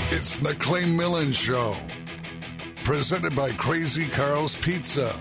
It's the Clay Millen Show, presented by Crazy Carl's Pizza.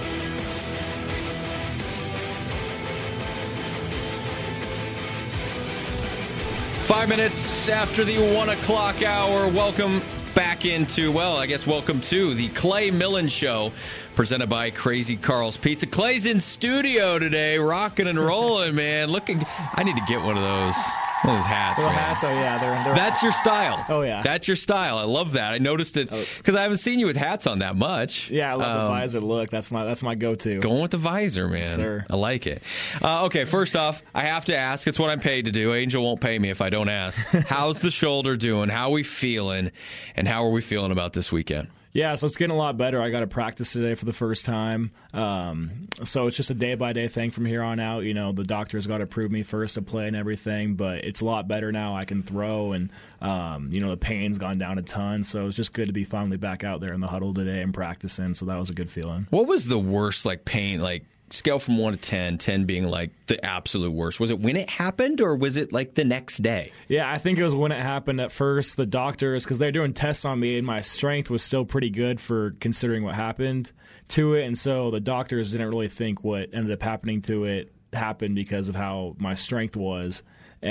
Five minutes after the 1 o'clock hour, welcome back into, welcome to the Clay Millen Show, presented by Crazy Carl's Pizza. Clay's in studio today, rocking and rolling, man. I need to get one of those hats, man. Hats, oh yeah, they're That's your style. Oh yeah, that's your style. I love that. I noticed it because I haven't seen you with hats on that much. Yeah, I love the visor look. That's my go-to. Going with the visor, man. Yes, sir. I like it. Okay, first off, I have to ask. It's what I'm paid to do. Angel won't pay me if I don't ask. How's the shoulder doing? How are we feeling? And how are we feeling about this weekend? Yeah, so it's getting a lot better. I got to practice today for the first time. So it's just a day-by-day thing from here on out. You know, the doctor's got to approve me first to play and everything, but it's a lot better now. I can throw, and, the pain's gone down a ton. So it's just good to be finally back out there in the huddle today and practicing. So that was a good feeling. What was the worst, pain, scale from 1 to 10, 10 being the absolute worst? Was it when it happened, or was it the next day? Yeah, I think it was when it happened. At first, the doctors, because they're doing tests on me, and my strength was still pretty good for considering what happened to it. And so the doctors didn't really think what ended up happening to it happened because of how my strength was.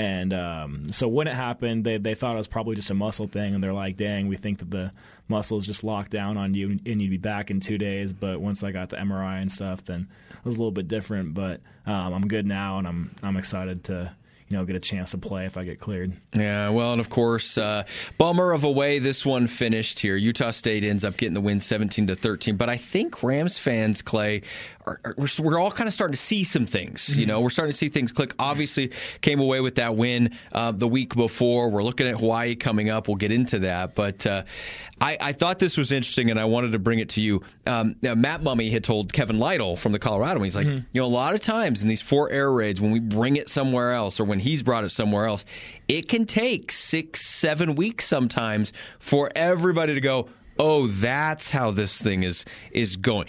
And so when it happened, they thought it was probably just a muscle thing, and they're like, dang, we think that the muscle is just locked down on you and you'd be back in 2 days. But once I got the MRI and stuff, then it was a little bit different. But I'm good now, and I'm excited to get a chance to play if I get cleared. Yeah, well, and of course, bummer of a way this one finished here. Utah State ends up getting the win 17-13. But I think Rams fans, Clay, we're all kind of starting to see some things. Mm-hmm. We're starting to see things click. Obviously, came away with that win the week before. We're looking at Hawaii coming up. We'll get into that. But I thought this was interesting, and I wanted to bring it to you. Matt Mummy had told Kevin Lytle from the Colorado, he's like, a lot of times in these 4 air raids, when we bring it somewhere else, or when he's brought it somewhere else, it can take 6-7 weeks sometimes for everybody to go, oh, that's how this thing is going.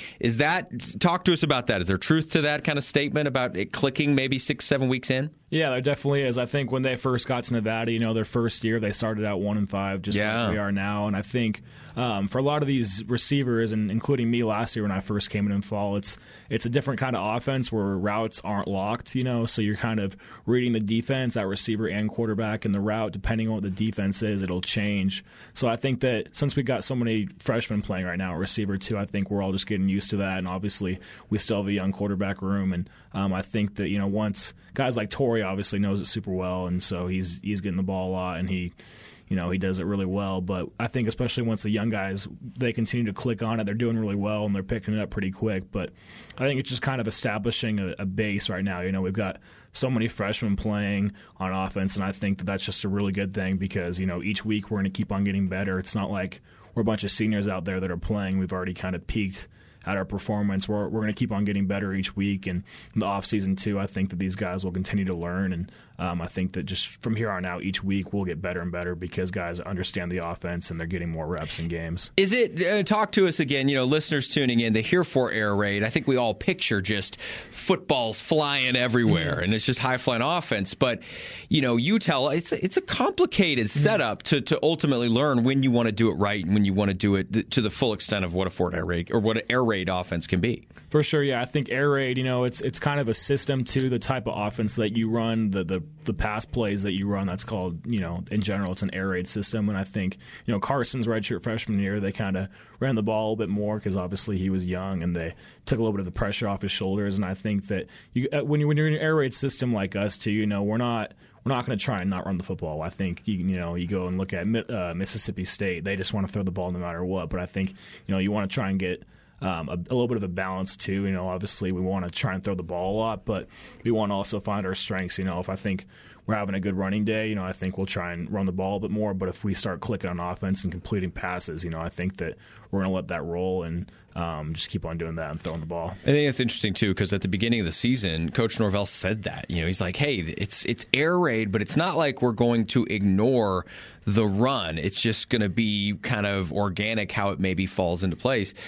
Talk to us about that. Is there truth to that kind of statement about it clicking maybe 6-7 weeks in? Yeah, there definitely is. I think when they first got to Nevada, their first year, they started out 1-5, just like we are now. And I think for a lot of these receivers, and including me last year when I first came in fall, it's a different kind of offense where routes aren't locked, so you're kind of reading the defense, that receiver and quarterback, and the route, depending on what the defense is, it'll change. So I think that since we got so many freshmen playing right now at receiver too, I think we're all just getting used to that. And obviously, we still have a young quarterback room, and I think that once guys like Torrey obviously knows it super well, and so he's getting the ball a lot, and he does it really well. But I think especially once the young guys, they continue to click on it, they're doing really well, and they're picking it up pretty quick. But I think it's just kind of establishing a base right now. We've got so many freshmen playing on offense, and I think that that's just a really good thing because, each week we're going to keep on getting better. It's not like we're a bunch of seniors out there that are playing. We've already kind of peaked at our performance. We're going to keep on getting better each week, and in the offseason too, I think that these guys will continue to learn, and I think that just from here on out, each week we'll get better and better because guys understand the offense and they're getting more reps in games. Is it, talk to us again, listeners tuning in, they hear 4 air raid. I think we all picture just footballs flying everywhere, and it's just high-flying offense. But, you tell, it's a complicated setup to ultimately learn when you want to do it right and when you want to do it to the full extent of what a 4 air raid or what an air raid offense can be. For sure, yeah. I think air raid, it's kind of a system to the type of offense that you run, the pass plays that you run. That's called, in general, it's an air raid system. And I think, Carson's redshirt freshman year, they kind of ran the ball a bit more because obviously he was young, and they took a little bit of the pressure off his shoulders. And I think that when you're in an air raid system like us too, we're not going to try and not run the football. I think you go and look at Mississippi State; they just want to throw the ball no matter what. But I think you want to try and get a little bit of a balance too. Obviously we want to try and throw the ball a lot, but we want to also find our strengths. If I think we're having a good running day, I think we'll try and run the ball a bit more. But if we start clicking on offense and completing passes, I think that we're going to let that roll and just keep on doing that and throwing the ball. I think it's interesting, too, because at the beginning of the season, Coach Norvell said that. He's like, hey, it's air raid, but it's not like we're going to ignore the run. It's just going to be kind of organic how it maybe falls into place.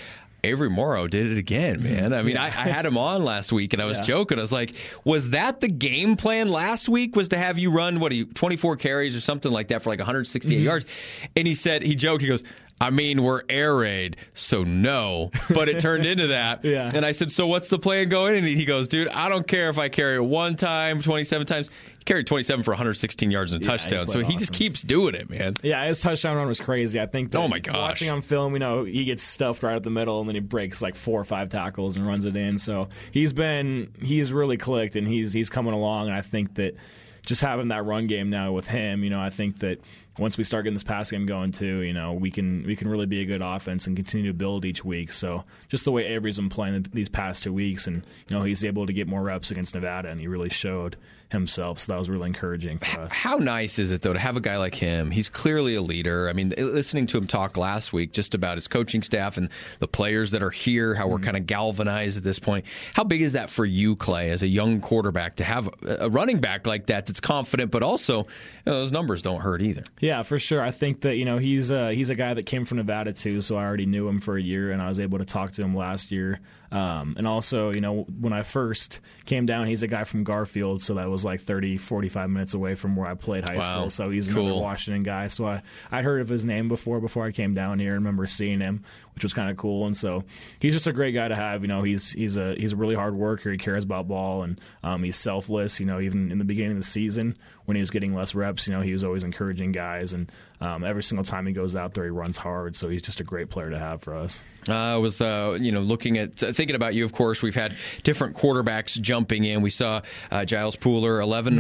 Avery Morrow did it again, man. I mean, I had him on last week, and I was joking. I was like, was that the game plan last week, was to have you run, 24 carries or something like that for like 168 yards? And he joked, he goes, I mean, we're air raid, so no. But it turned into that. And I said, so what's the plan going? And he goes, dude, I don't care if I carry it one time, 27 times. He carried 27 for 116 yards and a touchdown. So he just keeps doing it, man. Yeah, his touchdown run was crazy. I think oh my gosh. Watching on film, he gets stuffed right up the middle, and then he breaks like 4 or 5 tackles and runs it in. So he's really clicked, and he's coming along. And I think that just having that run game now with him, I think that once we start getting this pass game going too, we can really be a good offense and continue to build each week. So just the way Avery's been playing these past 2 weeks, and he's able to get more reps against Nevada, and he really showed himself. So that was really encouraging for us. How nice is it though to have a guy like him? He's clearly a leader. I mean, listening to him talk last week just about his coaching staff and the players that are here, how we're kind of galvanized at this point. How big is that for you, Clay, as a young quarterback, to have a running back like that that's confident, but also those numbers don't hurt either? Yeah, for sure. I think that he's a guy that came from Nevada too, so I already knew him for a year, and I was able to talk to him last year. And also, when I first came down, he's a guy from Garfield, so that was like 30, 45 minutes away from where I played high school. So he's another Washington guy. So I'd heard of his name before I came down here. I remember seeing him, which was kind of cool. And so he's just a great guy to have. He's a really hard worker. He cares about ball, and he's selfless. Even in the beginning of the season when he was getting less reps, he was always encouraging guys. And every single time he goes out there, he runs hard. So he's just a great player to have for us. I was, thinking about you, of course. We've had different quarterbacks jumping in. We saw Giles Pooler,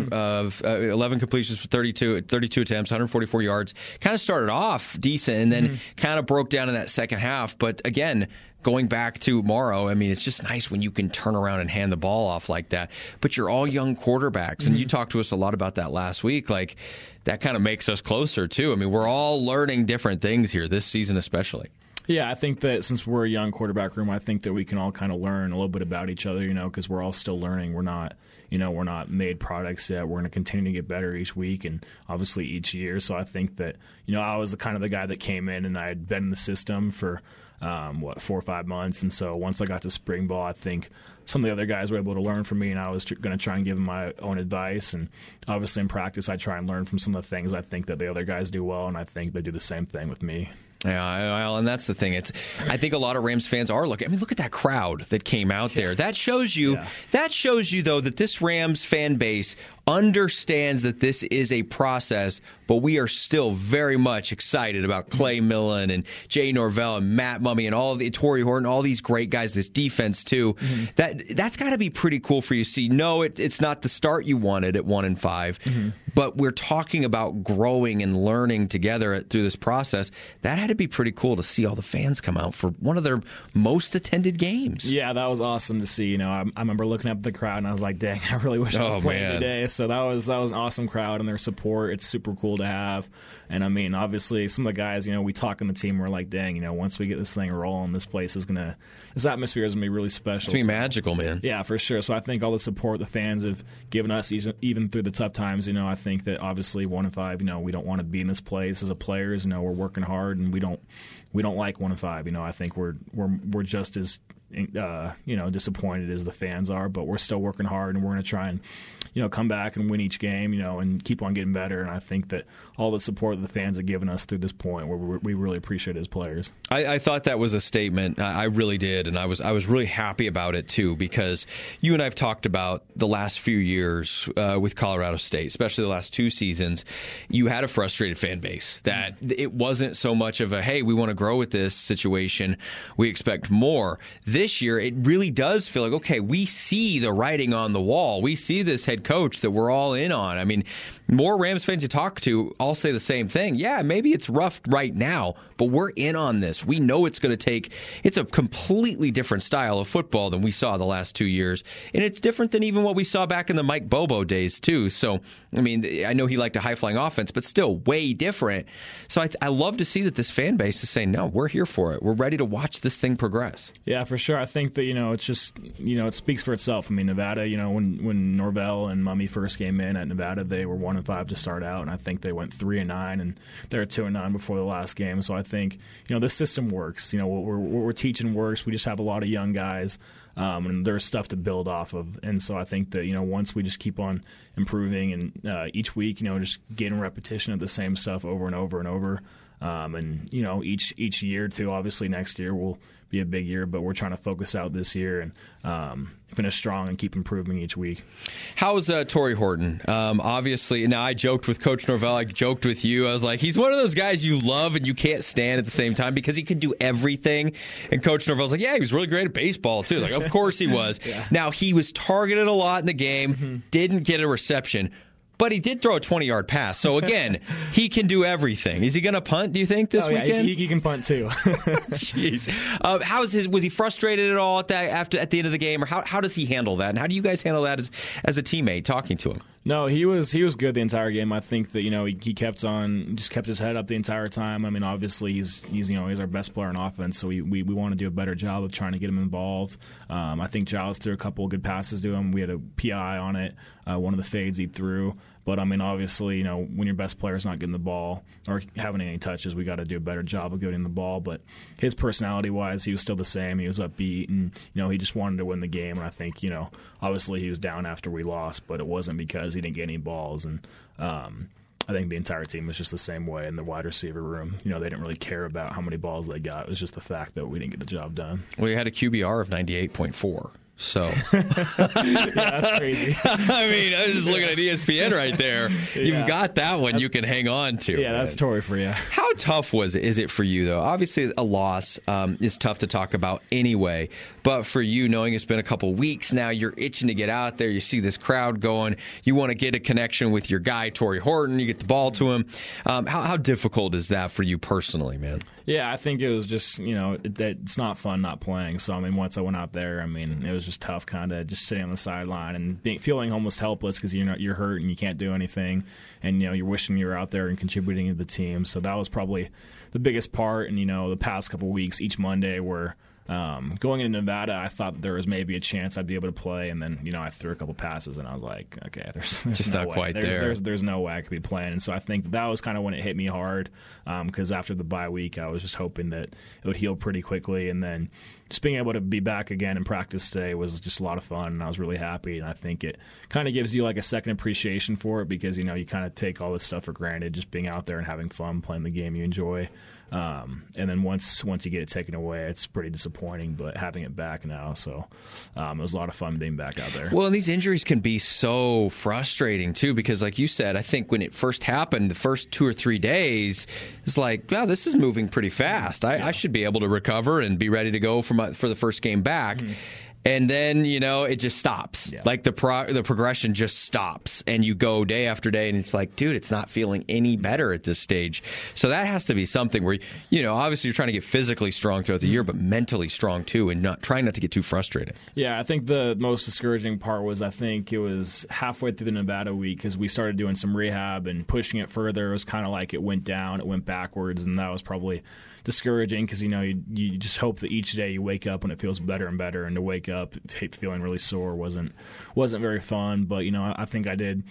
11 completions for 32 attempts, 144 yards. Kind of started off decent and then kind of broke down in that second half. But again, going back to Morrow, I mean, it's just nice when you can turn around and hand the ball off like that. But you're all young quarterbacks, and you talked to us a lot about that last week. Like, that kind of makes us closer, too. I mean, we're all learning different things here, this season especially. Yeah, I think that since we're a young quarterback room, I think that we can all kind of learn a little bit about each other, because we're all still learning. We're not made products yet. We're going to continue to get better each week and obviously each year. So I think that, I was the guy that came in, and I had been in the system for 4 or 5 months. And so once I got to spring ball, I think some of the other guys were able to learn from me, and I was going to try and give them my own advice. And obviously in practice, I try and learn from some of the things I think that the other guys do well, and I think they do the same thing with me. Yeah, and that's the thing. I think a lot of Rams fans are looking. I mean, look at that crowd that came out there. That shows you. Yeah. That shows you, though, that this Rams fan base understands that this is a process, but we are still very much excited about Clay Millen and Jay Norvell and Matt Mumme and all the Torrey Horton, all these great guys, this defense too. That's got to be pretty cool for you to see. No, it's not the start you wanted at 1-5, but we're talking about growing and learning together through this process. That had to be pretty cool to see all the fans come out for one of their most attended games. Yeah, that was awesome to see. I remember looking up at the crowd and I was like, dang, I really wish I was playing today. So that was an awesome crowd, and their support, it's super cool to have. And I mean, obviously, some of the guys, we talk in the team, we're like, dang, once we get this thing rolling, this atmosphere is going to be really special. It's going to be magical, man. Yeah, for sure. So I think all the support the fans have given us, even through the tough times, I think that obviously 1-5, we don't want to be in this place as a players. We're working hard, and we don't like 1-5. I think we're just as disappointed as the fans are, but we're still working hard, and we're going to try and come back and win each game, and keep on getting better. And I think that all the support that the fans have given us through this point, we really appreciate it as players. I thought that was a statement. I really did, and I was really happy about it too, because you and I have talked about the last few years with Colorado State, especially the last 2 seasons. You had a frustrated fan base that it wasn't so much of a, hey, we want to grow with this situation, we expect more. This year, it really does feel like, okay, we see the writing on the wall. We see this head coach that we're all in on. I mean, more Rams fans you talk to all say the same thing. Yeah, maybe it's rough right now, but we're in on this. We know it's going to take, it's a completely different style of football than we saw the last 2 years. And it's different than even what we saw back in the Mike Bobo days, too. So, I mean, I know he liked a high-flying offense, but still way different. So I love to see that this fan base is saying, no, we're here for it. We're ready to watch this thing progress. Yeah, for sure. I think that, it's just, it speaks for itself. I mean, Nevada, when Norvell and Mumme first came in at Nevada, they were 1-5. 1-5 to start out, and I think they went 3-9, and they're 2-9 before the last game. So I think this system works. What we're teaching works. We just have a lot of young guys, and there's stuff to build off of. And so I think that once we just keep on improving and each week, just getting repetition of the same stuff over and over and over. And each year too. Obviously, next year will be a big year, but we're trying to focus out this year and finish strong and keep improving each week. How's Torrey Horton? Obviously, now I joked with Coach Norvell. I joked with you. I was like, he's one of those guys you love and you can't stand at the same time because he can do everything. And Coach Norvell's like, yeah, he was really great at baseball too. Like, of course he was. Yeah. Now he was targeted a lot in the game, didn't get a reception. But he did throw a 20-yard pass. So, again, he can do everything. Is he going to punt, do you think, this weekend? He can punt, too. Jeez. Was he frustrated at all at the end of the game? Or how does he handle that? And how do you guys handle that as a teammate, talking to him? No, he was good the entire game. I think that he kept his head up the entire time. I mean, obviously he's our best player on offense, so we want to do a better job of trying to get him involved. I think Giles threw a couple of good passes to him. We had a PI on it, one of the fades he threw. But, I mean, obviously, when your best player's not getting the ball or having any touches, we got to do a better job of getting the ball. But his personality-wise, he was still the same. He was upbeat, and, he just wanted to win the game. And I think, obviously he was down after we lost, but it wasn't because he didn't get any balls. And I think the entire team was just the same way in the wide receiver room. They didn't really care about how many balls they got. It was just the fact that we didn't get the job done. Well, you had a QBR of 98.4. So, yeah, that's crazy. I mean, I was just looking at ESPN right there. You've got that one you can hang on to. Yeah, that's Torrey for you. How tough is it for you, though? Obviously, a loss is tough to talk about anyway. But for you, knowing it's been a couple weeks now, you're itching to get out there. You see this crowd going. You want to get a connection with your guy, Torrey Horton. You get the ball to him. How difficult is that for you personally, man? Yeah, I think it was just, it's not fun not playing. So, I mean, once I went out there, I mean, it was just tough kind of just sitting on the sideline and feeling almost helpless because you're hurt and you can't do anything. And, you're wishing you were out there and contributing to the team. So that was probably the biggest part. And, the past couple of weeks, each Monday were going into Nevada, I thought there was maybe a chance I'd be able to play, and then I threw a couple passes, and I was like, okay, there's just no not way. Quite there. There's no way I could be playing, and so I think that was kind of when it hit me hard, because after the bye week, I was just hoping that it would heal pretty quickly, and then just being able to be back again in practice today was just a lot of fun, and I was really happy, and I think it kind of gives you like a second appreciation for it because you kind of take all this stuff for granted, just being out there and having fun, playing the game you enjoy. And then once you get it taken away, it's pretty disappointing, but having it back now, so it was a lot of fun being back out there. Well, and these injuries can be so frustrating, too, because like you said, I think when it first happened, the first 2 or 3 days, it's like, wow, this is moving pretty fast. I should be able to recover and be ready to go for the first game back. Mm-hmm. And then, it just stops. Yeah. Like the progression just stops. And you go day after day, and it's like, dude, it's not feeling any better at this stage. So that has to be something where, obviously you're trying to get physically strong throughout the year, but mentally strong too, and trying not to get too frustrated. Yeah, I think the most discouraging part was I think it was halfway through the Nevada week because we started doing some rehab and pushing it further. It was kind of like it went down, it went backwards, and that was probably discouraging because you just hope that each day you wake up and it feels better and better, and to wake up feeling really sore wasn't very fun. But I think I did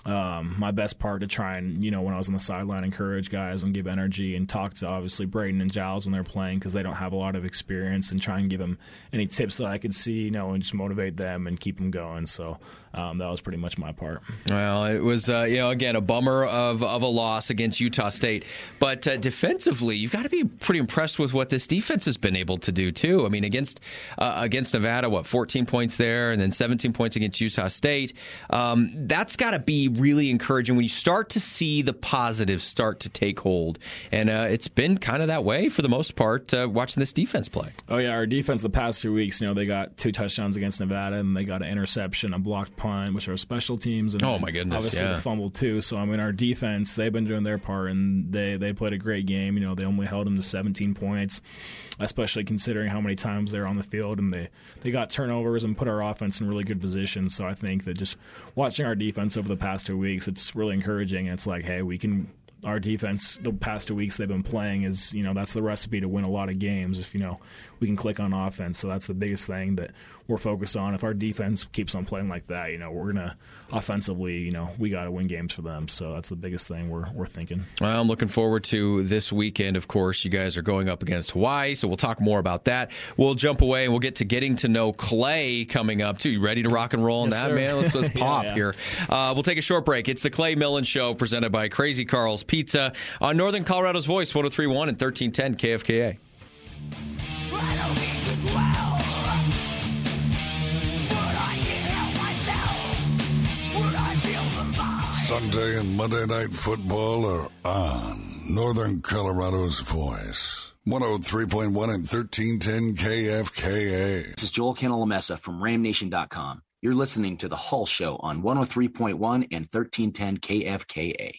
my best part to try and when I was on the sideline, encourage guys and give energy and talk to obviously Braden and Giles when they're playing because they don't have a lot of experience, and try and give them any tips that I could see and just motivate them and keep them going. So that was pretty much my part. Well, it was again a bummer of a loss against Utah State, but defensively you've got to be pretty impressed with what this defense has been able to do too. I mean, against Nevada, 14 points there, and then 17 points against Utah State. That's got to be really encouraging when you start to see the positives start to take hold, and it's been kind of that way for the most part watching this defense play. Oh yeah, our defense the past 2 weeks, they got 2 touchdowns against Nevada, and they got an interception, a blocked punt, which are special teams, and oh my goodness, obviously the fumble too. So I mean, our defense, they've been doing their part, and they played a great game. They only held them to 17 points, especially considering how many times they're on the field, and they got turnovers and put our offense in really good position. So I think that just watching our defense over the past 2 weeks, it's really encouraging. And it's like, hey, we can our defense the past 2 weeks they've been playing is, that's the recipe to win a lot of games if, we can click on offense. So that's the biggest thing that we're focused on. If our defense keeps on playing like that, we're going to offensively, we got to win games for them. So that's the biggest thing we're thinking. Well, I'm looking forward to this weekend. Of course, you guys are going up against Hawaii, so we'll talk more about that. We'll jump away and we'll get to getting to know Clay coming up, too. You ready to rock and roll on that, man? Let's pop here. We'll take a short break. It's the Clay Millen Show presented by Crazy Carl's Pizza on Northern Colorado's Voice, 103.1 and 1310 KFKA. Sunday and Monday Night Football are on Northern Colorado's Voice. 103.1 and 1310 KFKA. This is Joel Cantalamessa from RamNation.com. You're listening to The Hull Show on 103.1 and 1310 KFKA.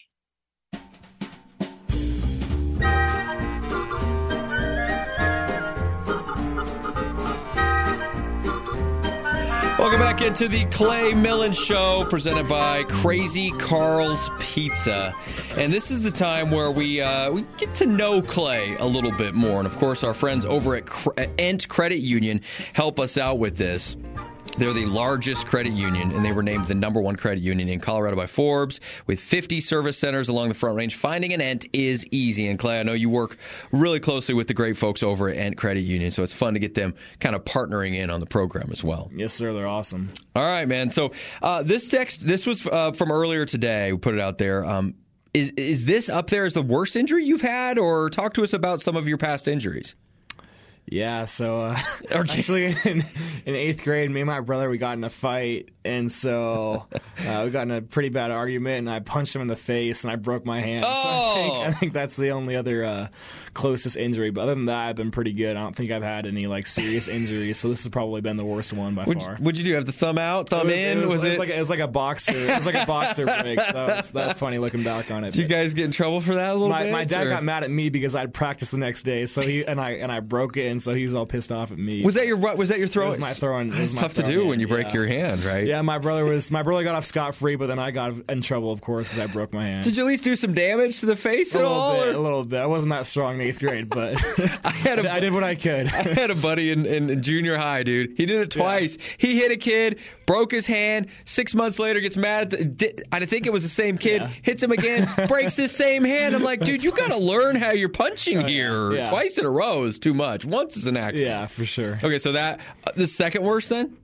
Welcome back into the Clay Millen Show, presented by Crazy Carl's Pizza. And this is the time where we get to know Clay a little bit more. And, of course, our friends over at Ent Credit Union help us out with this. They're the largest credit union, and they were named the #1 credit union in Colorado by Forbes. With 50 service centers along the Front Range, finding an Ent is easy. And, Clay, I know you work really closely with the great folks over at Ent Credit Union, so it's fun to get them kind of partnering in on the program as well. Yes, sir. They're awesome. All right, man. So this was from earlier today. We put it out there. Is this up there as the worst injury you've had, or talk to us about some of your past injuries? Yeah, so actually in 8th grade, me and my brother, we got in a fight, and so we got in a pretty bad argument, and I punched him in the face, and I broke my hand. Oh. So I think that's the only other closest injury. But other than that, I've been pretty good. I don't think I've had any serious injuries, so this has probably been the worst one by far. What'd you do? Have the thumb out, thumb in? It was like a boxer. It was like a boxer break. So that's funny looking back on it. Did you guys get in trouble for that a little bit? My dad got mad at me because I'd practiced the next day, so I broke it, and so he was all pissed off at me. Was that your throw? It was my throwing. It's tough to do when you break your hand, right? Yeah, my brother got off scot-free, but then I got in trouble, of course, because I broke my hand. Did you at least do some damage to the face at all? A little bit. I wasn't that strong in 8th grade, but I did what I could. I had a buddy in junior high, dude. He did it twice. Yeah. He hit a kid, broke his hand. 6 months later, gets mad at I think it was the same kid. Yeah. Hits him again, breaks his same hand. I'm like, dude, you got to learn how you're punching here. Yeah. Twice in a row is too much. Once is an accident. Yeah, for sure. Okay, so that the second worst then?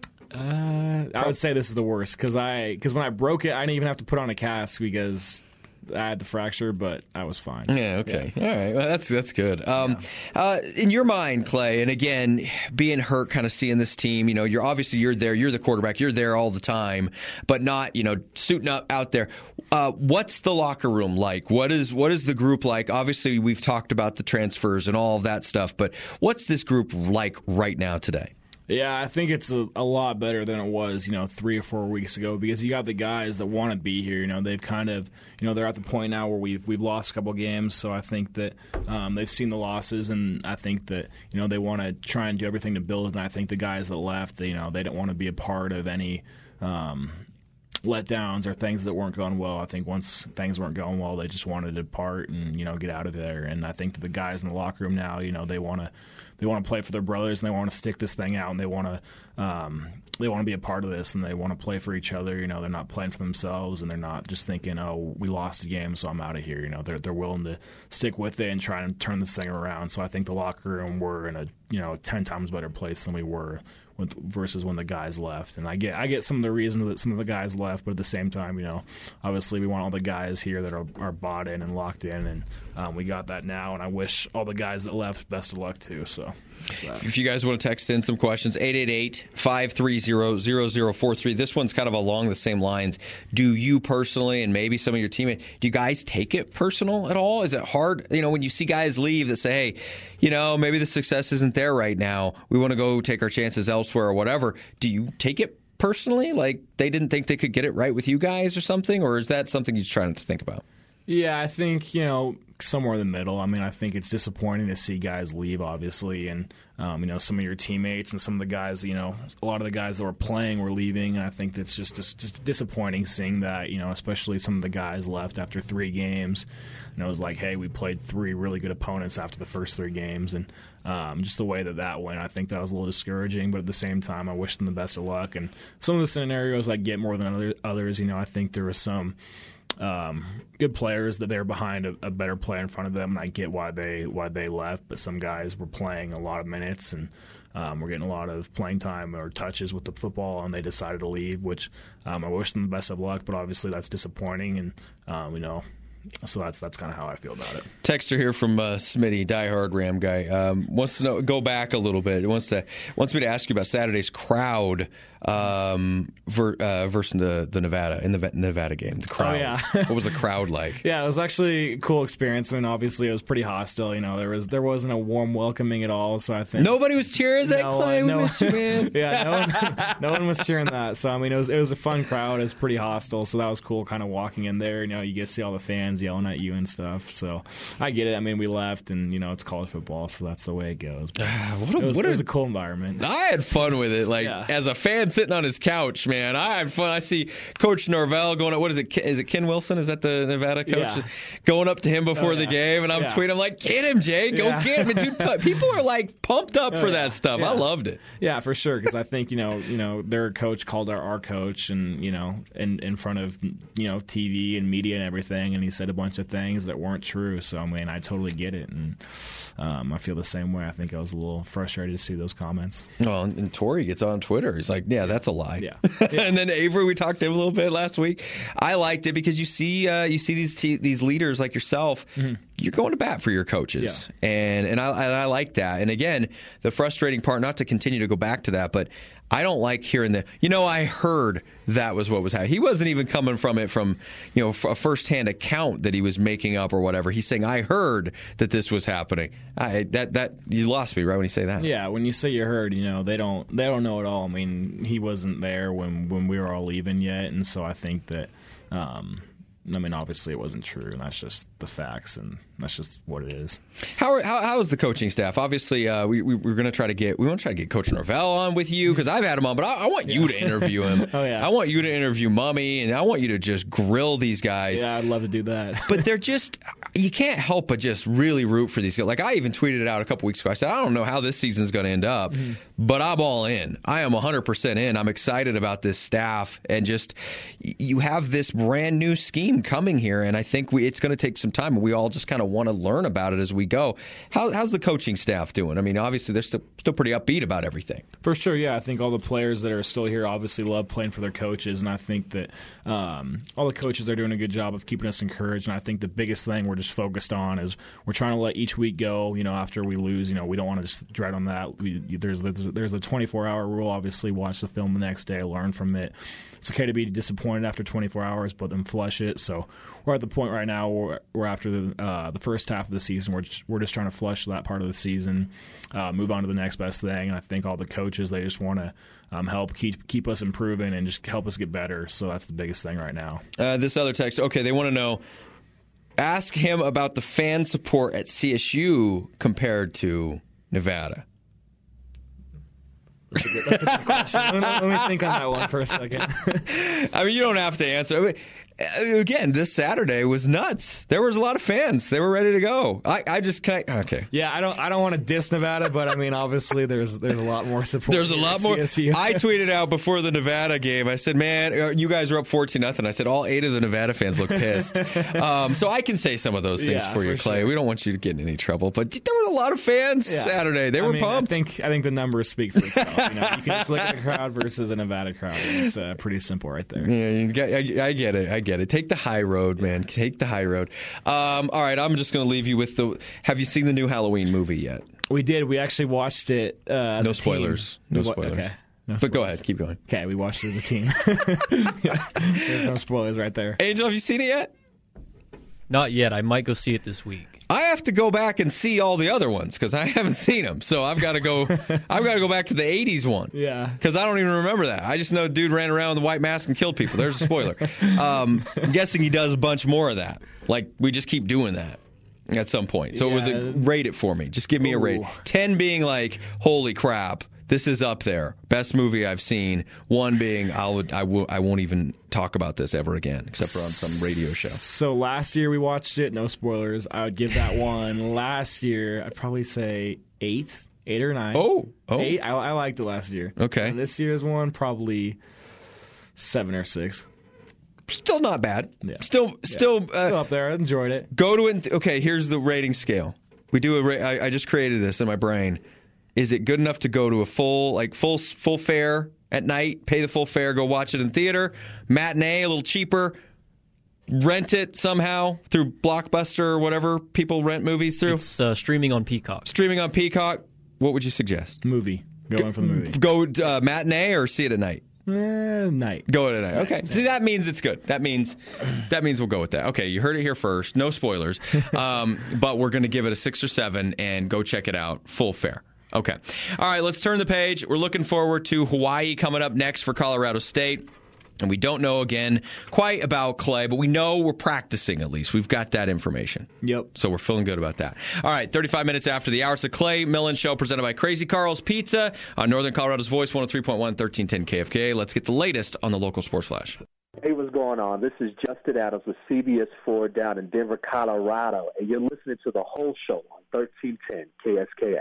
I would say this is the worst because when I broke it, I didn't even have to put on a cast because I had the fracture, but I was fine. Yeah, okay. Yeah. All right. Well, that's good. In your mind, Clay, and again, being hurt, kind of seeing this team, you're there, you're the quarterback, you're there all the time, but not, suiting up out there. What's the locker room like? What is the group like? Obviously, we've talked about the transfers and all of that stuff, but what's this group like right now today? Yeah, I think it's a lot better than it was, 3 or 4 weeks ago because you got the guys that want to be here. They've kind of, they're at the point now where we've lost a couple games, so I think that they've seen the losses, and I think that they want to try and do everything to build. And I think the guys that left, they don't want to be a part of any letdowns or things that weren't going well. I think once things weren't going well, they just wanted to depart and get out of there. And I think that the guys in the locker room now, they want to play for their brothers, and they want to stick this thing out, and they want to be a part of this, and they want to play for each other. They're not playing for themselves, and they're not just thinking, "Oh, we lost a game, so I'm out of here." They're willing to stick with it and try and turn this thing around. So I think the locker room we're in a 10 times better place than we were versus when the guys left. And I get some of the reasons that some of the guys left, but at the same time, obviously we want all the guys here that are bought in and locked in, and we got that now. And I wish all the guys that left best of luck too. So if you guys want to text in some questions, 888-530-0043. This one's kind of along the same lines. Do you personally, and maybe some of your teammates, do you guys take it personal at all? Is it hard, when you see guys leave that say, hey, maybe the success isn't there right now, we want to go take our chances elsewhere or whatever. Do you take it personally? Like they didn't think they could get it right with you guys or something? Or is that something you're trying to think about? Yeah, I think, somewhere in the middle. I mean, I think it's disappointing to see guys leave, obviously, and, some of your teammates and some of the guys, a lot of the guys that were playing were leaving, and I think that's just disappointing seeing that, especially some of the guys left after 3 games. And it was like, hey, we played 3 really good opponents after the first 3 games, and just the way that went, I think that was a little discouraging, but at the same time, I wish them the best of luck. And some of the scenarios I get more than others, I think there was some good players that they're behind a better player in front of them, and I get why they left. But some guys were playing a lot of minutes and were getting a lot of playing time or touches with the football, and they decided to leave. Which I wish them the best of luck, but obviously that's disappointing, and so that's kind of how I feel about it. Texter here from Smitty, diehard Ram guy, wants to go back a little bit. Wants me to ask you about Saturday's crowd versus the Nevada game. The crowd. Oh, yeah. What was the crowd like? Yeah, it was actually a cool experience. I mean, obviously it was pretty hostile. There wasn't a warm welcoming at all. So I think nobody was cheering. Clay, we missed you, man. Yeah, no one was cheering that. So I mean, it was a fun crowd. It was pretty hostile. So that was cool. Kind of walking in there. You get to see all the fans yelling at you and stuff. So I get it. I mean, we left, and it's college football, so that's the way it goes. It was a cool environment. I had fun with it. As a fan sitting on his couch, man, I had fun. I see Coach Norvell going up. What is it? Is it Ken Wilson? Is that the Nevada coach? Yeah. Going up to him before the game, and I'm tweeting. I'm like, get him, Jay. Go get him. Dude, people are pumped up for that stuff. Yeah. I loved it. Yeah, for sure. Because I think their coach called our coach, and in front of TV and media and everything, and he said a bunch of things that weren't true. So I mean, I totally get it, and I feel the same way. I think I was a little frustrated to see those comments. Well, and Tori gets on Twitter. He's like, yeah, that's a lie. Yeah. And then Avery, we talked to him a little bit last week. I liked it because you see these leaders like yourself. Mm-hmm. You're going to bat for your coaches, and I like that. And again, the frustrating part, not to continue to go back to that, but I don't like hearing I heard that was what was happening. He wasn't even coming from it from, a firsthand account that he was making up or whatever. He's saying, I heard that this was happening. That you lost me right when you say that. Yeah, when you say you heard, they don't know at all. I mean, he wasn't there when we were all leaving yet, and so I think that obviously it wasn't true, and that's just the facts, and that's just what it is. How is the coaching staff? Obviously, we're going to try to get Coach Norvell on with you because I've had him on, but I want you to interview him. Oh yeah, I want you to interview Mummy, and I want you to just grill these guys. Yeah, I'd love to do that. But they're just you can't help but just really root for these guys. Like I even tweeted it out a couple weeks ago. I said I don't know how this season's going to end up, but I'm all in. I am 100% in. I'm excited about this staff, and just you have this brand new scheme coming here, and I think it's going to take some time. We all just kind of want to learn about it as we go. How's the coaching staff doing? I mean, obviously they're still pretty upbeat about everything. For sure, yeah. I think all the players that are still here obviously love playing for their coaches, and I think that all the coaches are doing a good job of keeping us encouraged. And I think the biggest thing we're just focused on is we're trying to let each week go. After we lose, we don't want to just dread on that. There's the 24-hour rule. Obviously, watch the film the next day, learn from it. It's okay to be disappointed after 24 hours, but then flush it. So we're at the point right now where we're after the first half of the season. We're just trying to flush that part of the season, move on to the next best thing. And I think all the coaches, they just want to help keep us improving and just help us get better. So that's the biggest thing right now. This other text, they want to know, ask him about the fan support at CSU compared to Nevada. That's a good question. Let me think on that one for a second. I mean, you don't have to answer. Again, this Saturday was nuts. There was a lot of fans. They were ready to go. I just can't. Okay. Yeah, I don't want to diss Nevada, but I mean, obviously, there's a lot more support. There's a lot more. CSU. I tweeted out before the Nevada game. I said, "Man, you guys are up 14-0." I said, all 8 of the Nevada fans look pissed. So I can say some of those things for you, Clay. Sure. We don't want you to get in any trouble, but there were a lot of fans Saturday. They were pumped. I think the numbers speak for itself. You can just look at the crowd versus a Nevada crowd. And it's pretty simple right there. Yeah, I get it. Take the high road, man. Take the high road. All right, I'm just going to leave you with have you seen the new Halloween movie yet? We did. We actually watched it as No spoilers. No spoilers. Okay. No spoilers. But go ahead. Keep going. Okay, we watched it as a team. There's no spoilers right there. Angel, have you seen it yet? Not yet. I might go see it this week. I have to go back and see all the other ones because I haven't seen them. So I've got to go. I've got to go back to the '80s one. Yeah. Because I don't even remember that. I just know dude ran around with a white mask and killed people. There's a spoiler. I'm guessing he does a bunch more of that. Like we just keep doing that at some point. So rate it for me. Just give me a rate. 10 being like, holy crap. This is up there. Best movie I've seen. 1 being I won't even talk about this ever again, except for on some radio show. So last year we watched it. No spoilers. I would give that one. Last year, I'd probably say 8 or 9. Oh. 8. I liked it last year. Okay. And this year's one, probably 7 or 6. Still not bad. Yeah. Still up there. I enjoyed it. Go to it. Okay, here's the rating scale. We do I just created this in my brain. Is it good enough to go to a full fare at night, pay the full fare, go watch it in theater, matinee, a little cheaper, rent it somehow through Blockbuster or whatever people rent movies through? It's streaming on Peacock. Streaming on Peacock. What would you suggest? Movie. Going for the movie. Go matinee or see it at night? Night. Go at night. Okay. See, that means it's good. That means we'll go with that. Okay, you heard it here first. No spoilers. But we're going to give it a 6 or 7 and go check it out. Full fare. Okay. All right, let's turn the page. We're looking forward to Hawaii coming up next for Colorado State. And we don't know, again, quite about Clay, but we know we're practicing at least. We've got that information. Yep. So we're feeling good about that. All right, 35 minutes after the hour. It's the Clay Millen Show presented by Crazy Carl's Pizza on Northern Colorado's Voice, 103.1, 1310 KFKA. Let's get the latest on the local sports flash. Hey, what's going on? This is Justin Adams with CBS 4 down in Denver, Colorado, and you're listening to the whole show on 1310 KSKA.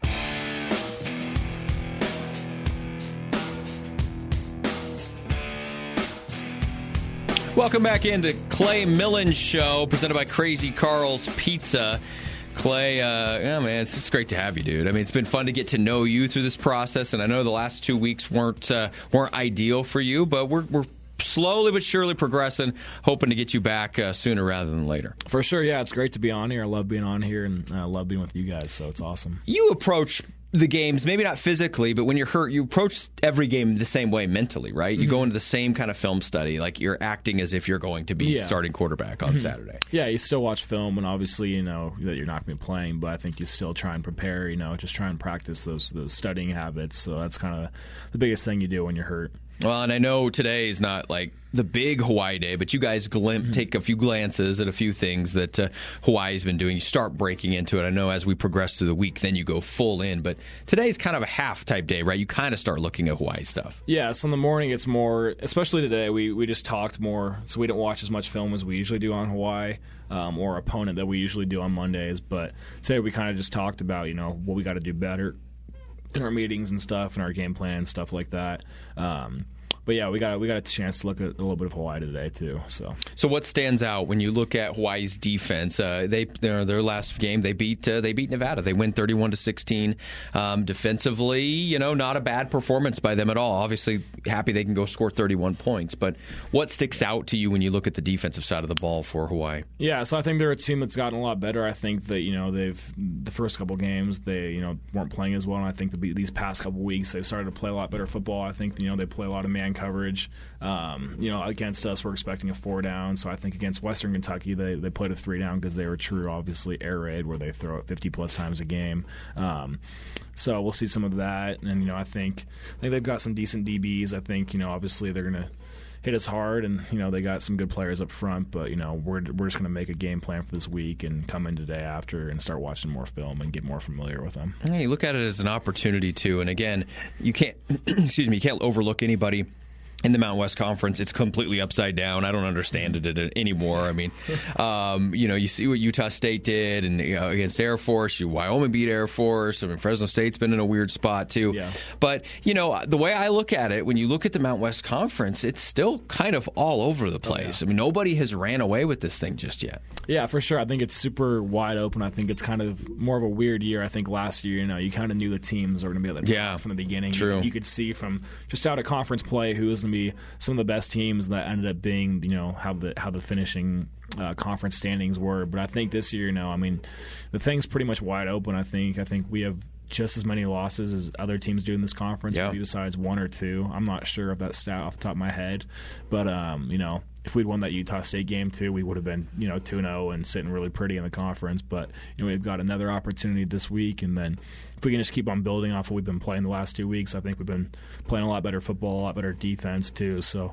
Welcome back into Clay Millen Show, presented by Crazy Carl's Pizza. Clay, man, it's just great to have you, dude. I mean, it's been fun to get to know you through this process, and I know the last 2 weeks weren't ideal for you, but we're slowly but surely progressing, hoping to get you back sooner rather than later. For sure, yeah, it's great to be on here. I love being on here, and I love being with you guys, so it's awesome. You approach the games, maybe not physically, but when you're hurt, you approach every game the same way mentally, right? You go into the same kind of film study, like you're acting as if you're going to be starting quarterback on Saturday. Yeah, you still watch film, and obviously, you know, that you're not going to be playing, but I think you still try and prepare, you know, just try and practice those studying habits. So that's kind of the biggest thing you do when you're hurt. Well, and I know today is not like the big Hawaii day, but you guys take a few glances at a few things that Hawaii's been doing. You start breaking into it. I know as we progress through the week, then you go full in. But today's kind of a half-type day, right? You kind of start looking at Hawaii stuff. Yeah, so in the morning it's more, especially today, we just talked more, so we didn't watch as much film as we usually do on Hawaii or opponent that we usually do on Mondays. But today we kind of just talked about, you know, what we got to do better in our meetings and stuff and our game plan and stuff like that. But yeah, we got a chance to look at a little bit of Hawaii today too. So what stands out when you look at Hawaii's defense? Their last game they beat Nevada. They win 31-16. Defensively, you know, not a bad performance by them at all. Obviously, happy they can go score 31 points. But what sticks out to you when you look at the defensive side of the ball for Hawaii? Yeah, so I think they're a team that's gotten a lot better. I think that, you know, the first couple games they, you know, weren't playing as well. And I think these past couple weeks they've started to play a lot better football. I think, you know, they play a lot of man coverage. You know, against us, we're expecting a 4 down. So I think against Western Kentucky, they played a 3 down because they were true, obviously, air raid where they throw it 50-plus times a game. So we'll see some of that. And, you know, I think they've got some decent DBs. I think, you know, obviously they're going to hit us hard, and, you know, they got some good players up front. But, you know, we're just going to make a game plan for this week and come in today after and start watching more film and get more familiar with them. Yeah, you look at it as an opportunity, too. And, again, you can't you can't overlook anybody in the Mountain West Conference. It's completely upside down. I don't understand it anymore. I mean, you know, you see what Utah State did and, you know, against Air Force. Wyoming beat Air Force. I mean, Fresno State's been in a weird spot, too. Yeah. But, you know, the way I look at it, when you look at the Mountain West Conference, it's still kind of all over the place. I mean, nobody has ran away with this thing just yet. Yeah, for sure. I think it's super wide open. I think it's kind of more of a weird year. I think last year, you know, you kind of knew the teams were going to be at the top from the beginning. True. You could see from just out of conference play who was going to be some of the best teams that ended up being, you know, how the finishing conference standings were. But I think this year, you know, I mean, the thing's pretty much wide open. I think we have just as many losses as other teams do in this conference, maybe besides 1 or 2. I'm not sure of that stat off the top of my head, but you know, if we'd won that Utah State game too, we would have been 2-0 and sitting really pretty in the conference. But we've got another opportunity this week, and then if we can just keep on building off what we've been playing the last 2 weeks, I think we've been playing a lot better football, a lot better defense too. So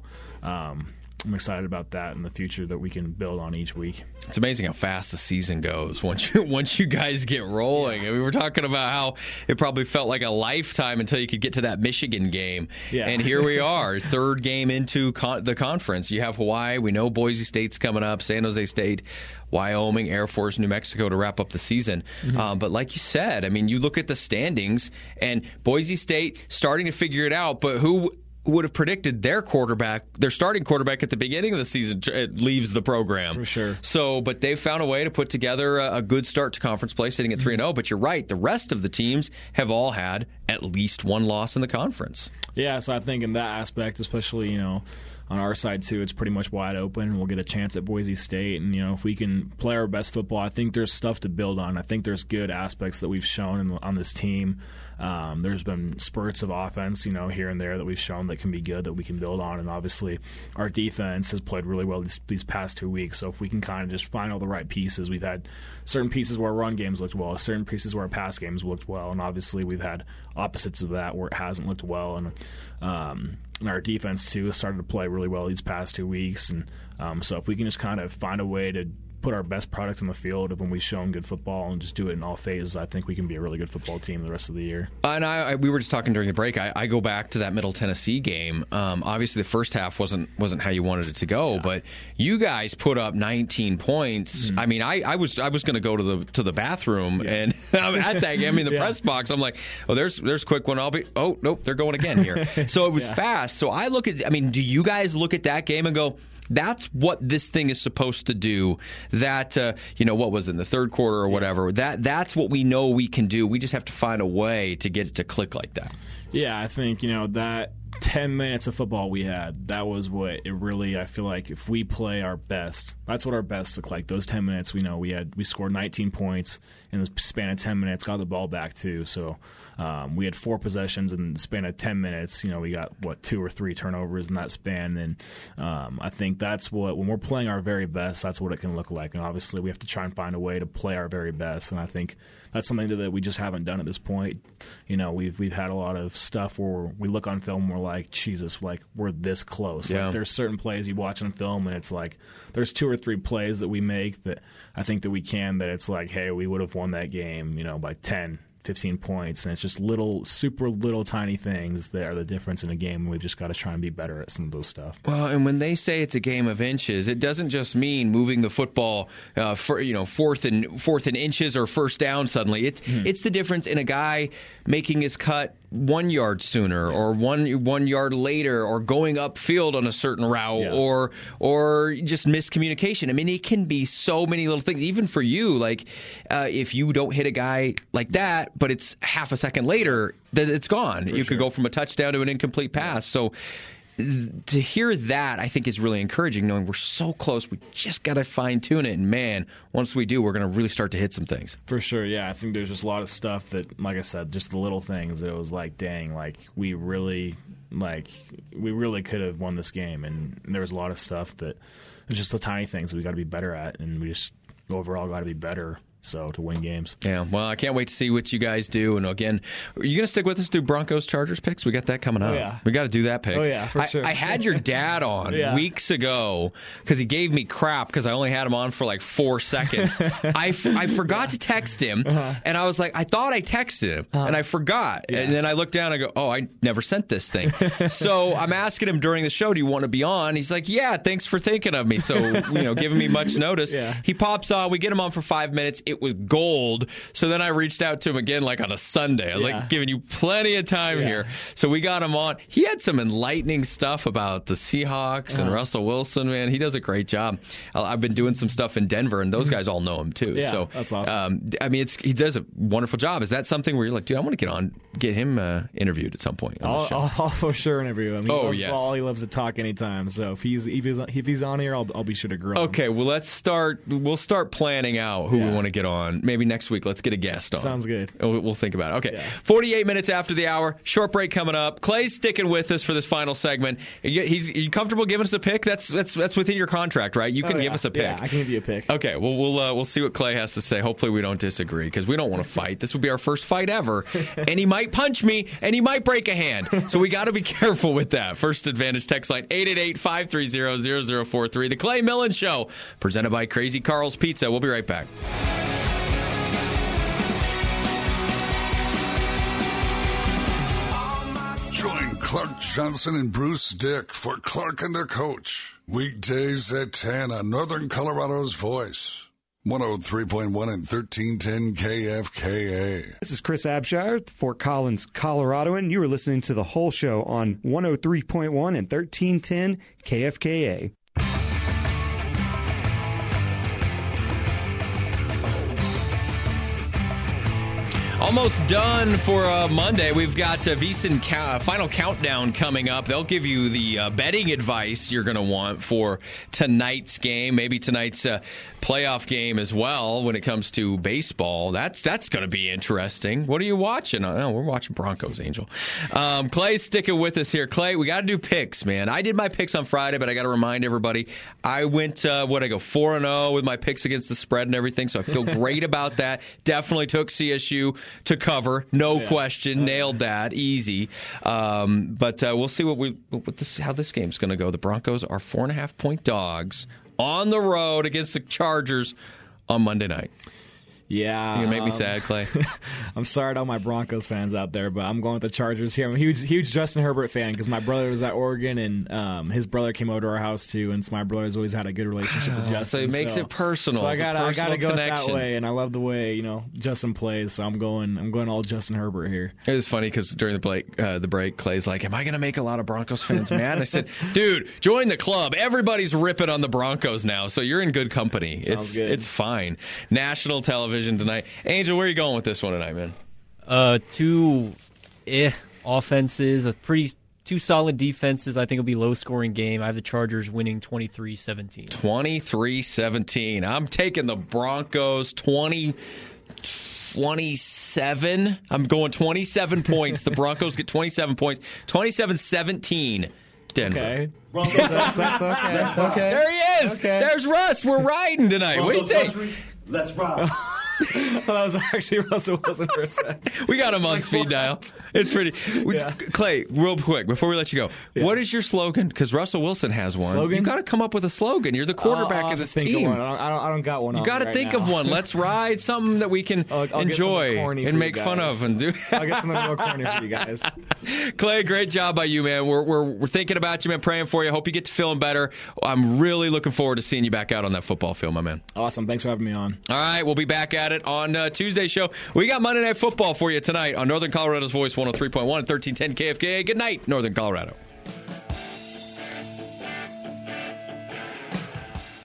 I'm excited about that in the future that we can build on each week. It's amazing how fast the season goes once you guys get rolling. Yeah. We were talking about how it probably felt like a lifetime until you could get to that Michigan game. Yeah. And here we are, third game into the conference. You have Hawaii. We know Boise State's coming up, San Jose State, Wyoming, Air Force, New Mexico to wrap up the season. Mm-hmm. But like you said, I mean, you look at the standings, and Boise State starting to figure it out, but who would have predicted their starting quarterback at the beginning of the season leaves the program. For sure. So, but they found a way to put together a good start to conference play, sitting at 3-0. But you're right, the rest of the teams have all had at least one loss in the conference. Yeah, so I think in that aspect, especially, on our side, too, it's pretty much wide open. We'll get a chance at Boise State. And, if we can play our best football, I think there's stuff to build on. I think there's good aspects that we've shown on this team. There's been spurts of offense, here and there that we've shown that can be good, that we can build on. And obviously, our defense has played really well these past 2 weeks. So if we can kind of just find all the right pieces, we've had certain pieces where our run games looked well, certain pieces where our pass games looked well. And obviously, we've had opposites of that where it hasn't looked well. And our defense, too, has started to play really well these past 2 weeks. And so if we can just kind of find a way to put our best product on the field of when we've shown good football and just do it in all phases, I think we can be a really good football team the rest of the year. And we were just talking during the break. I go back to that Middle Tennessee game. Obviously, the first half wasn't how you wanted it to go, but you guys put up 19 points. Mm-hmm. I mean, I was going to go to the bathroom, and I'm at that game. I mean, the press box. I'm like, oh, there's a quick one. Oh, nope, they're going again here. So it was fast. So I look at. I mean, do you guys look at that game and go, that's what this thing is supposed to do? That, what was in the third quarter or whatever, that's what we know we can do. We just have to find a way to get it to click like that. Yeah, I think, that 10 minutes of football we had, that was what it really, I feel like if we play our best, that's what our best look like. Those 10 minutes, we scored 19 points in the span of 10 minutes, got the ball back too. So we had 4 possessions in the span of 10 minutes. We got, 2 or 3 turnovers in that span. And I think that's when we're playing our very best, that's what it can look like. And obviously we have to try and find a way to play our very best. And I think that's something that we just haven't done at this point. We've had a lot of stuff where we look on film, we're like, Jesus, like we're this close. Yeah. Like, there's certain plays you watch on film, and it's like there's 2 or 3 plays that we make that I think that we can, that it's like, hey, we would have won that game, by 10, 15 points, and it's just super little tiny things that are the difference in a game, and we've just got to try and be better at some of those stuff. Well, and when they say it's a game of inches, it doesn't just mean moving the football fourth and inches or first down suddenly. It's the difference in a guy making his cut 1 yard sooner or one yard later, or going upfield on a certain route, or just miscommunication. I mean, it can be so many little things. Even for you, like if you don't hit a guy like that, but it's half a second later, that it's gone. You could go from a touchdown to an incomplete pass. So to hear that, I think, is really encouraging, knowing we're so close. We just got to fine-tune it. And, man, once we do, we're going to really start to hit some things. For sure, yeah. I think there's just a lot of stuff that, like I said, just the little things that it was like, dang, like we really could have won this game. And there was a lot of stuff that it's just the tiny things that we got to be better at, and we just overall got to be better. So to win games. Yeah, well, I can't wait to see what you guys do. And again, are you going to stick with us, do Broncos-Chargers picks? We got that coming up. Oh, yeah. We got to do that pick. Oh, yeah, for sure. I had your dad on weeks ago because he gave me crap because I only had him on for like 4 seconds. I forgot to text him, and I was like, I thought I texted him, and I forgot. Yeah. And then I looked down and I go, oh, I never sent this thing. So I'm asking him during the show, do you want to be on? He's like, yeah, thanks for thinking of me. So, giving me much notice. Yeah. He pops on. We get him on for 5 minutes. It was gold. So then I reached out to him again like on a Sunday. I was like, giving you plenty of time here. So we got him on. He had some enlightening stuff about the Seahawks and Russell Wilson, man. He does a great job. I've been doing some stuff in Denver, and those guys all know him too. Yeah, so that's awesome. I mean, he does a wonderful job. Is that something where you're like, dude, I want to get him interviewed at some point on the show? I'll for sure interview him. He loves to talk anytime. So if he's on here, I'll be sure to grill him. Okay, well, we'll start planning out who we want to get get on. Maybe next week, let's get a guest on. Sounds good. We'll think about it. Okay, yeah. 48 minutes after the hour. Short break coming up. Clay's sticking with us for this final segment. Are you comfortable giving us a pick? That's within your contract, right? You can give us a pick. Yeah, I can give you a pick. Okay, well, we'll see what Clay has to say. Hopefully we don't disagree, because we don't want to fight. This will be our first fight ever. And he might punch me, and he might break a hand. So we got to be careful with that. First Advantage text line, 888-530-0043. The Clay Millen Show, presented by Crazy Carl's Pizza. We'll be right back. Join Clark Johnson and Bruce Dick for Clark and the Coach. Weekdays at 10 on Northern Colorado's Voice. 103.1 and 1310 KFKA. This is Chris Abshire, Fort Collins, Coloradoan. You are listening to The Whole Show on 103.1 and 1310 KFKA. Almost done for Monday. We've got VSiN Final Countdown coming up. They'll give you the betting advice you're going to want for tonight's game, maybe tonight's playoff game as well when it comes to baseball. That's going to be interesting. What are you watching? Oh, we're watching Broncos, Angel. Clay's sticking with us here. Clay, we got to do picks, man. I did my picks on Friday, but I got to remind everybody, I went, 4-0 with my picks against the spread and everything, so I feel great about that. Definitely took CSU to cover, no question. Nailed that, easy. But we'll see how this game's going to go. The Broncos are 4.5-point dogs on the road against the Chargers on Monday night. Yeah. You're going to make me sad, Clay? I'm sorry to all my Broncos fans out there, but I'm going with the Chargers here. I'm a huge Justin Herbert fan because my brother was at Oregon, and his brother came over to our house, too, and so my brother's always had a good relationship with Justin. So it makes it personal. So I got to go connection. that way, and I love the way, Justin plays, so I'm going all Justin Herbert here. It was funny because during the break, Clay's like, am I going to make a lot of Broncos fans mad? I said, dude, join the club. Everybody's ripping on the Broncos now, so you're in good company. Sounds good. It's fine. National television tonight. Angel, where are you going with this one tonight, man? Two offenses, two solid defenses. I think it'll be a low-scoring game. I have the Chargers winning 23-17. 23-17. I'm taking the Broncos 27. I'm going 27 points. The Broncos get 27 points. 27-17. Denver. Okay. That's okay. There he is. Okay. There's Russ. We're riding tonight. What do you think? Country, let's ride. That was actually Russell Wilson for a second. We got him on speed dial. It's pretty. Yeah. Clay, real quick, before we let you go, what is your slogan? Because Russell Wilson has one. Slogan? You got to come up with a slogan. You're the quarterback of this team. Of one. I don't got one. You got to think of one. Let's ride something that we can enjoy and make fun of and do. I'll get something more corny for you guys. Clay, great job by you, man. We're thinking about you, man. Praying for you. Hope you get to feeling better. I'm really looking forward to seeing you back out on that football field, my man. Awesome. Thanks for having me on. All right, we'll be back at it on Tuesday's show. We got Monday Night Football for you tonight on Northern Colorado's Voice 103.1 and 1310 KFKA. Good night, Northern Colorado.